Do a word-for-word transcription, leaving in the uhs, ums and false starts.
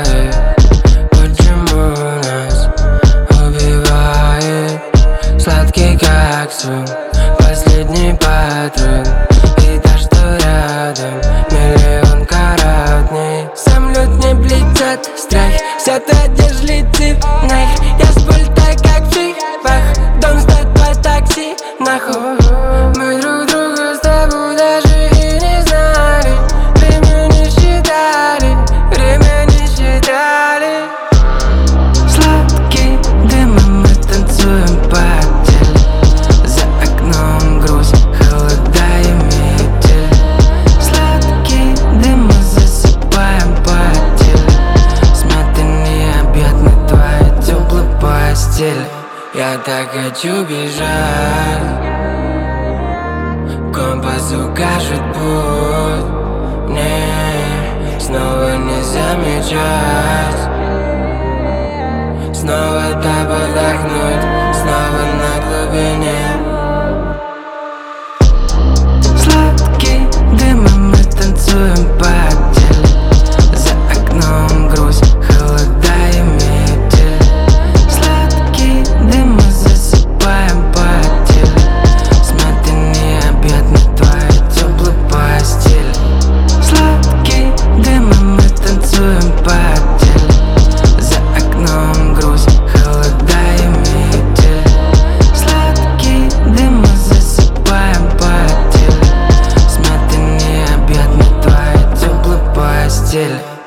ты? Почему нас убивает сладкий как сон, последний патрон? И та, что рядом, миллион каратный. Самолет блестят страх, вся та одежда летит нахер. Я с пульта как в фильмах, дом стоит по такси, нахуй. Мы друг друга с тобой даже и не знали. Время не считали, время не считали. Сладкий дым, и мы танцуем по теле. За окном грусть, холода и метель. Сладкий дым, мы засыпаем по теле. Смятый обед на твоей теплой постели. Я так хочу бежать, компас укажет путь. Мне снова не замечать, снова так подохнуть, снова на глубине. Сладкий дым, и мы танцуем по теле. За окном грусть, холода и метель. Сладкий дым, мы засыпаем по теле. Смятый обед на твоей теплой постели. Сладкий дым, и мы танцуем по теле. За окном грусть, холода и метель. Сладкий дым, мы засыпаем по теле. Смятый обед на твоей теплой постели.